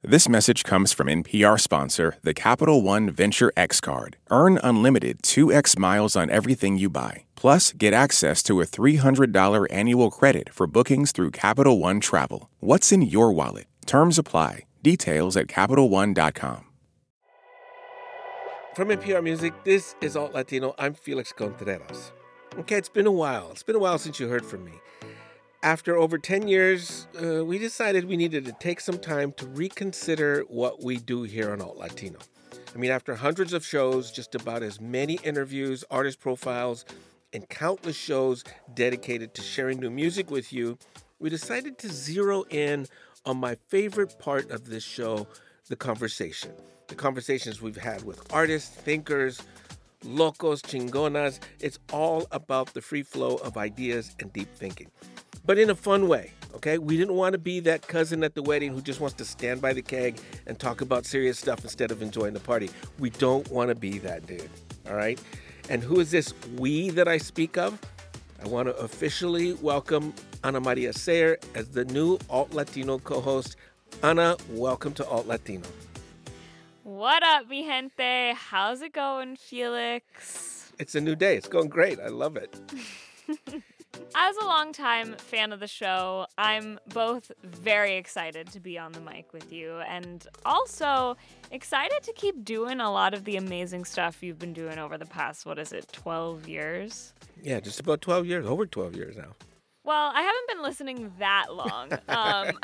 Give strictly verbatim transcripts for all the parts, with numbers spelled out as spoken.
This message comes from N P R sponsor, the Capital One Venture X Card. Earn unlimited two x miles on everything you buy. Plus, get access to a three hundred dollars annual credit for bookings through Capital One Travel. What's in your wallet? Terms apply. Details at Capital One dot com. From N P R Music, this is Alt Latino. I'm Felix Contreras. Okay, it's been a while. It's been a while since you heard from me. After over ten years, uh, we decided we needed to take some time to reconsider what we do here on Alt Latino. I mean, after hundreds of shows, just about as many interviews, artist profiles, and countless shows dedicated to sharing new music with you, we decided to zero in on my favorite part of this show, the conversation. The conversations we've had with artists, thinkers, locos, chingonas. It's all about the free flow of ideas and deep thinking. But in a fun way, okay? We didn't want to be that cousin at the wedding who just wants to stand by the keg and talk about serious stuff instead of enjoying the party. We don't want to be that dude, all right? And who is this we that I speak of? I want to officially welcome Ana Maria Sayer as the new Alt Latino co-host. Ana, welcome to Alt Latino. What up, mi gente? How's it going, Felix? It's a new day. It's going great. I love it. As a longtime fan of the show, I'm both very excited to be on the mic with you and also excited to keep doing a lot of the amazing stuff you've been doing over the past, what is it, twelve years? Yeah, just about twelve years, over twelve years now. Well, I haven't been listening that long. um,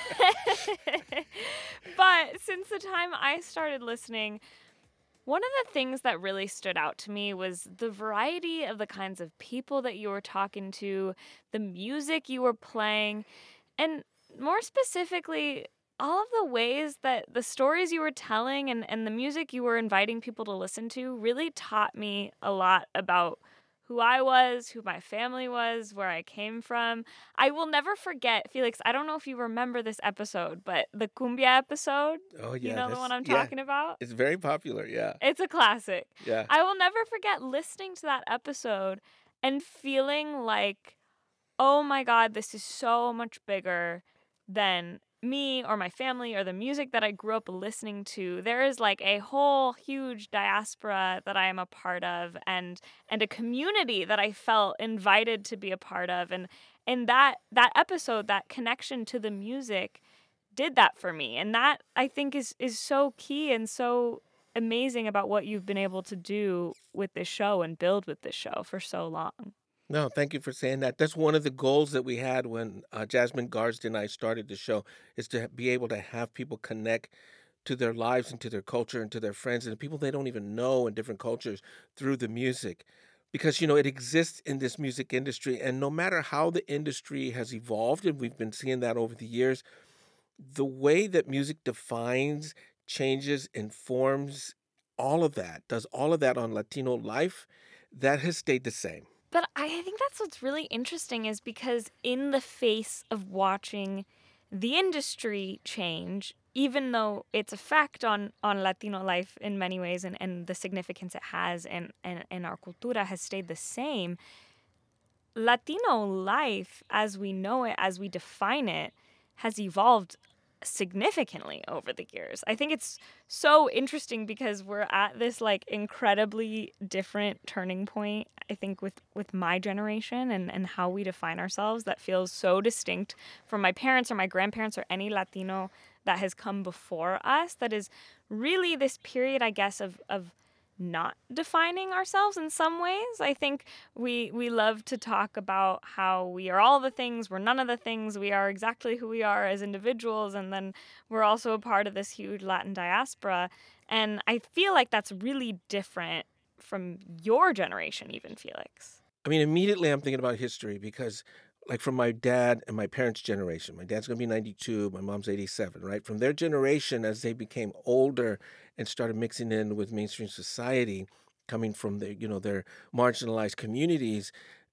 but since the time I started listening, one of the things that really stood out to me was the variety of the kinds of people that you were talking to, the music you were playing, and more specifically, all of the ways that the stories you were telling and, and the music you were inviting people to listen to really taught me a lot about who I was, who my family was, where I came from. I will never forget, Felix, I don't know if you remember this episode, but the Cumbia episode, oh, yeah, you know the one I'm yeah, talking about? It's very popular, yeah. It's a classic. Yeah. I will never forget listening to that episode and feeling like, oh my God, this is so much bigger than me or my family or the music that I grew up listening to. There is like a whole huge diaspora that I am a part of and and a community that I felt invited to be a part of. And and that that episode, that connection to the music did that for me. And that I think is is so key and so amazing about what you've been able to do with this show and build with this show for so long. No, thank you for saying that. That's one of the goals that we had when uh, Jasmine Garsd and I started the show, is to be able to have people connect to their lives and to their culture and to their friends and the people they don't even know in different cultures through the music. Because, you know, it exists in this music industry, and no matter how the industry has evolved, and we've been seeing that over the years, the way that music defines, changes, informs, all of that, does all of that on Latino life, that has stayed the same. But I think that's what's really interesting is because in the face of watching the industry change, even though its effect on, on Latino life in many ways and, and the significance it has in, in, in our cultura has stayed the same, Latino life as we know it, as we define it, has evolved significantly over the years. I think it's so interesting because we're at this like incredibly different turning point, I think, with, with my generation and, and how we define ourselves that feels so distinct from my parents or my grandparents or any Latino that has come before us, that is really this period, I guess, of, of not defining ourselves in some ways. I think we we love to talk about how we are all the things, we're none of the things, we are exactly who we are as individuals, and then we're also a part of this huge Latin diaspora. And I feel like that's really different from your generation even, Felix. I mean, immediately I'm thinking about history because, like, from my dad and my parents' generation, my dad's going to be ninety-two, my mom's eighty-seven, right? From their generation, as they became older and started mixing in with mainstream society, coming from the, you know, their marginalized communities,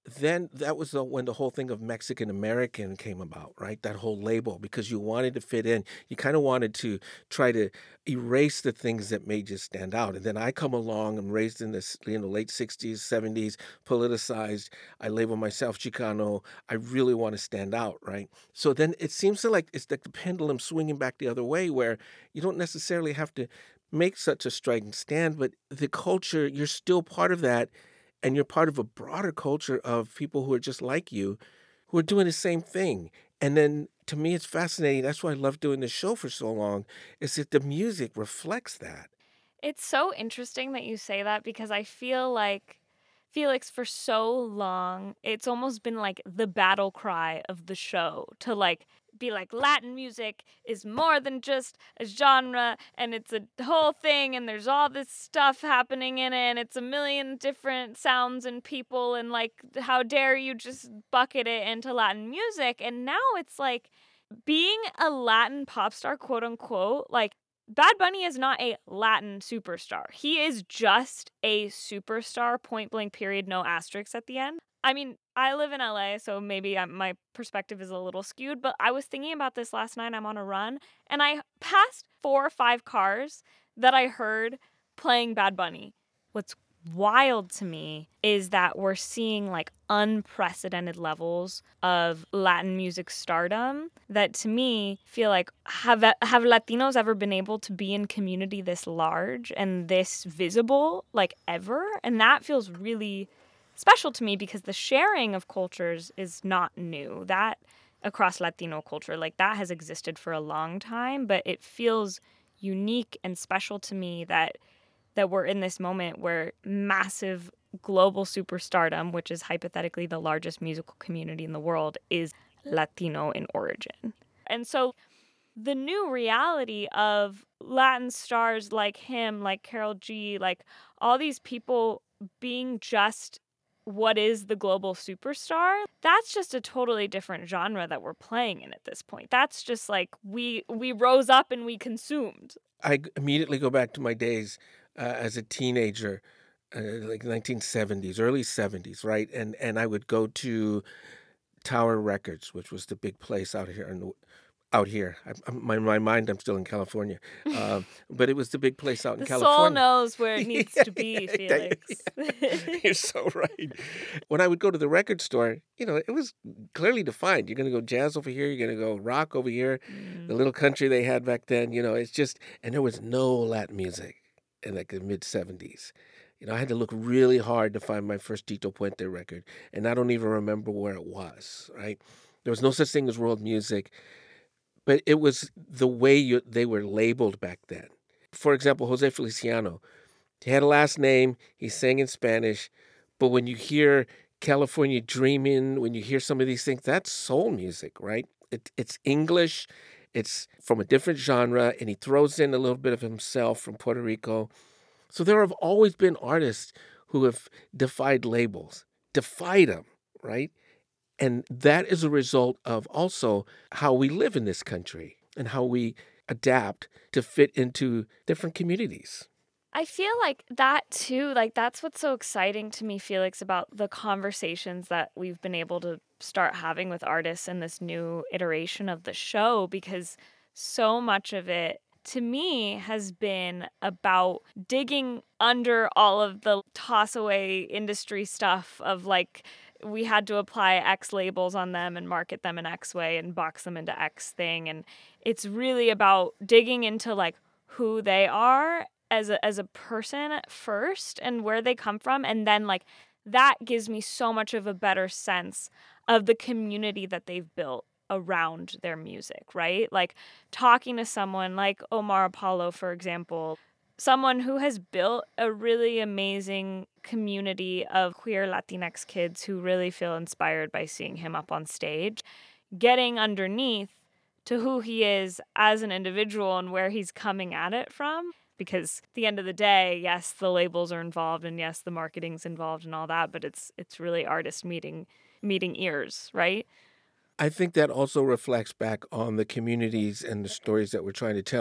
then that was the, when the whole thing of Mexican American came about, right? That whole label, because you wanted to fit in. You kind of wanted to try to erase the things that made you stand out. And then I come along, I'm raised in this, you know, late sixties, seventies, politicized. I label myself Chicano. I really want to stand out, right? So then it seems to like it's like the pendulum swinging back the other way, where you don't necessarily have to make such a strident stand, but the culture, you're still part of that, and you're part of a broader culture of people who are just like you, who are doing the same thing. And then to me, it's fascinating. That's why I love doing this show for so long, is that the music reflects that. It's so interesting that you say that because I feel like Felix, for so long, it's almost been like the battle cry of the show to like be like Latin music is more than just a genre and it's a whole thing and there's all this stuff happening in it and it's a million different sounds and people and like how dare you just bucket it into Latin music. And now it's like being a Latin pop star, quote unquote, like Bad Bunny is not a Latin superstar. He is just a superstar, point blank period, no asterisks at the end. I mean, I live in L A, so maybe I'm, my perspective is a little skewed, but I was thinking about this last night. I'm on a run, and I passed four or five cars that I heard playing Bad Bunny. What's wild to me is that we're seeing like unprecedented levels of Latin music stardom that to me feel like have have Latinos ever been able to be in community this large and this visible like ever? And that feels really special to me because the sharing of cultures is not new. That across Latino culture, like that has existed for a long time, but it feels unique and special to me that that we're in this moment where massive global superstardom, which is hypothetically the largest musical community in the world, is Latino in origin. And so the new reality of Latin stars like him, like Karol G, like all these people being just what is the global superstar, that's just a totally different genre that we're playing in at this point. That's just like we we rose up and we consumed. I immediately go back to my days uh, as a teenager, uh, like nineteen seventies, early seventies, right? And and I would go to Tower Records, which was the big place out here in the, out here. I, I'm, my my mind, I'm still in California, um, but it was the big place out in The California. soul knows where it needs to be, Felix. You're so right. When I would go to the record store, you know, it was clearly defined. You're going to go jazz over here. You're going to go rock over here. Mm. The little country they had back then, you know, it's just, and there was no Latin music in like the mid seventies. You know, I had to look really hard to find my first Tito Puente record, and I don't even remember where it was, right? There was no such thing as world music, but it was the way you, they were labeled back then. For example, Jose Feliciano, he had a last name, he sang in Spanish, but when you hear California Dreamin', when you hear some of these things, that's soul music, right? It, it's English, it's from a different genre, and he throws in a little bit of himself from Puerto Rico. So there have always been artists who have defied labels, defied them, right? And that is a result of also how we live in this country and how we adapt to fit into different communities. I feel like that too, like that's what's so exciting to me, Felix, about the conversations that we've been able to start having with artists in this new iteration of the show, because so much of it to me has been about digging under all of the toss away industry stuff of like we had to apply X labels on them and market them in X way and box them into X thing. And it's really about digging into like who they are as a, as a person first and where they come from. And then like that gives me so much of a better sense of the community that they've built around their music, right? Like talking to someone like Omar Apollo, for example, someone who has built a really amazing community of queer Latinx kids who really feel inspired by seeing him up on stage, getting underneath to who he is as an individual and where he's coming at it from. Because at the end of the day, yes, the labels are involved and yes, the marketing's involved and all that, but it's it's really artists meeting meeting ears, right? I think that also reflects back on the communities and the stories that we're trying to tell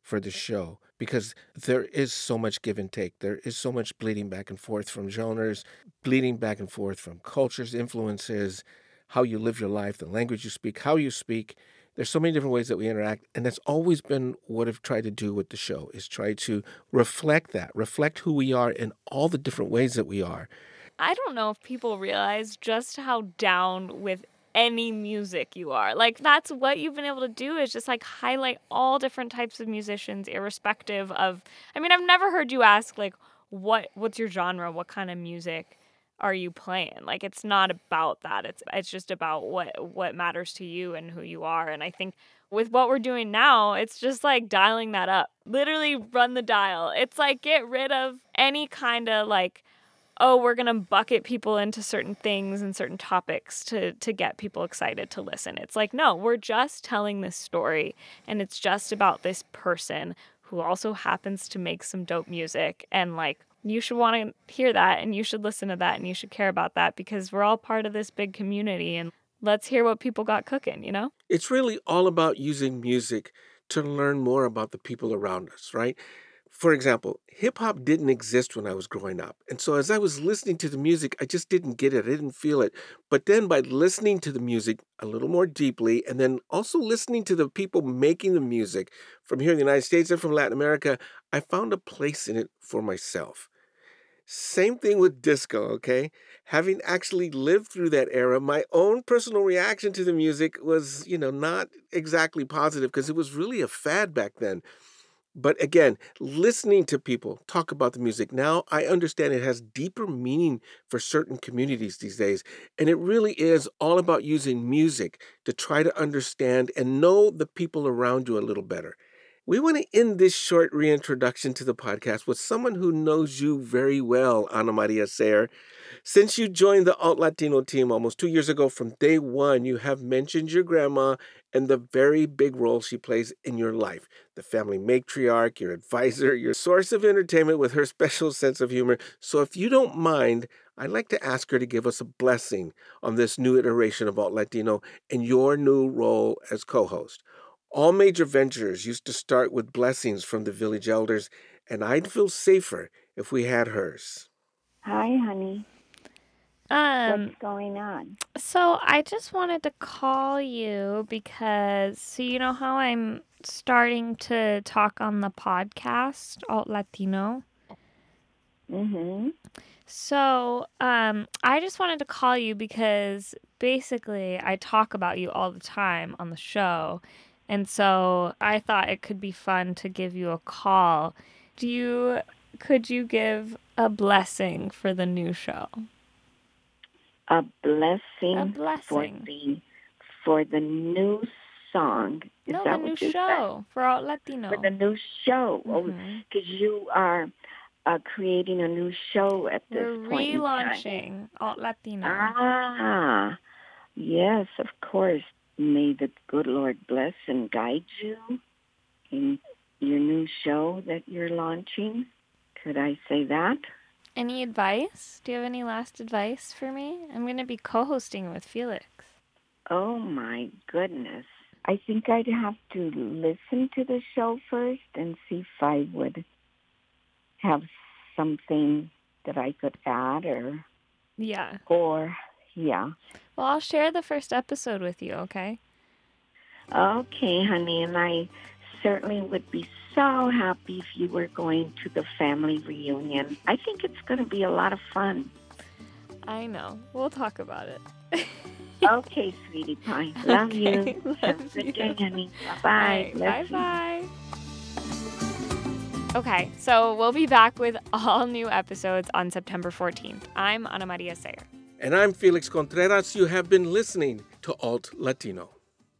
for the show because there is so much give and take. There is so much bleeding back and forth from genres, bleeding back and forth from cultures, influences, how you live your life, the language you speak, how you speak. There's so many different ways that we interact, and that's always been what I've tried to do with the show, is try to reflect that, reflect who we are in all the different ways that we are. I don't know if people realize just how down with any music you are. Like, that's what you've been able to do, is just like highlight all different types of musicians, irrespective of, I mean, I've never heard you ask like, what what's your genre? What kind of music are you playing? Like, it's not about that. It's it's just about what what matters to you and who you are. And I think with what we're doing now, it's just like dialing that up. Literally run the dial. It's like get rid of any kind of like, oh, we're going to bucket people into certain things and certain topics to to get people excited to listen. It's like, no, we're just telling this story, and it's just about this person who also happens to make some dope music, and like, you should want to hear that, and you should listen to that, and you should care about that, because we're all part of this big community, and let's hear what people got cooking, you know? It's really all about using music to learn more about the people around us, right? For example, hip hop didn't exist when I was growing up. And so as I was listening to the music, I just didn't get it. I didn't feel it. But then by listening to the music a little more deeply, and then also listening to the people making the music from here in the United States and from Latin America, I found a place in it for myself. Same thing with disco, okay? Having actually lived through that era, my own personal reaction to the music was, you know, not exactly positive because it was really a fad back then. But again, listening to people talk about the music now, I understand it has deeper meaning for certain communities these days. And it really is all about using music to try to understand and know the people around you a little better. We want to end this short reintroduction to the podcast with someone who knows you very well, Ana Maria Sayre. Since you joined the Alt Latino team almost two years ago, from day one, you have mentioned your grandma and the very big role she plays in your life. The family matriarch, your advisor, your source of entertainment with her special sense of humor. So if you don't mind, I'd like to ask her to give us a blessing on this new iteration of Alt Latino and your new role as co-host. All major ventures used to start with blessings from the village elders, and I'd feel safer if we had hers. Hi, honey. Um, What's going on? So I just wanted to call you because, so you know how I'm starting to talk on the podcast, Alt Latino? Mm-hmm. So um, I just wanted to call you because basically I talk about you all the time on the show. And so I thought it could be fun to give you a call. Do you, could you give a blessing for the new show? A blessing, A blessing. for the for the new song. Is No, that the what new you show said? for Alt Latino. For the new show. Mhm. Oh, because you are uh, creating a new show at this We're point in time. relaunching Alt Latino. Ah, yes, of course. May the good Lord bless and guide you in your new show that you're launching. Could I say that? Any advice? Do you have any last advice for me? I'm going to be co-hosting with Felix. Oh, my goodness. I think I'd have to listen to the show first and see if I would have something that I could add or, Yeah. or yeah. Well, I'll share the first episode with you, okay? Okay, honey, and I certainly would be so happy if you were going to the family reunion. I think it's going to be a lot of fun. I know. We'll talk about it. Okay, sweetie pie. Love Okay, you. love Have a good you. day, honey. All Bye-bye. right, Bless you. bye-bye. Okay, so we'll be back with all new episodes on September fourteenth. I'm Ana Maria Sayre. And I'm Felix Contreras. You have been listening to Alt Latino.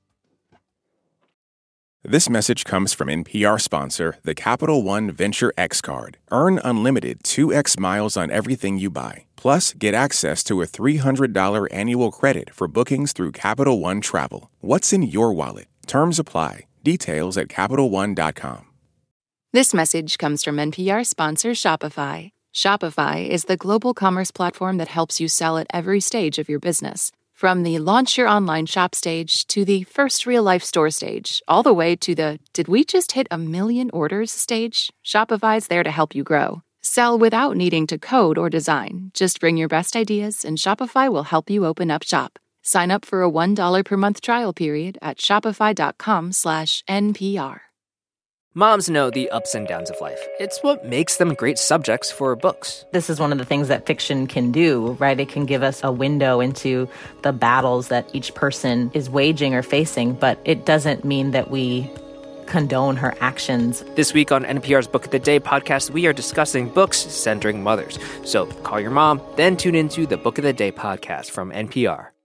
This message comes from N P R sponsor, the Capital One Venture X Card. Earn unlimited two x miles on everything you buy. Plus, get access to a three hundred dollars annual credit for bookings through Capital One Travel. What's in your wallet? Terms apply. Details at Capital One dot com. This message comes from N P R sponsor Shopify. Shopify is the global commerce platform that helps you sell at every stage of your business. From the launch your online shop stage to the first real-life store stage, all the way to the did we just hit a million orders stage, Shopify's there to help you grow. Sell without needing to code or design. Just bring your best ideas and Shopify will help you open up shop. Sign up for a one dollar per month trial period at shopify.com slash NPR. Moms know the ups and downs of life. It's what makes them great subjects for books. This is one of the things that fiction can do, right? It can give us a window into the battles that each person is waging or facing, but it doesn't mean that we condone her actions. This week on N P R's Book of the Day podcast, we are discussing books centering mothers. So call your mom, then tune into the Book of the Day podcast from N P R.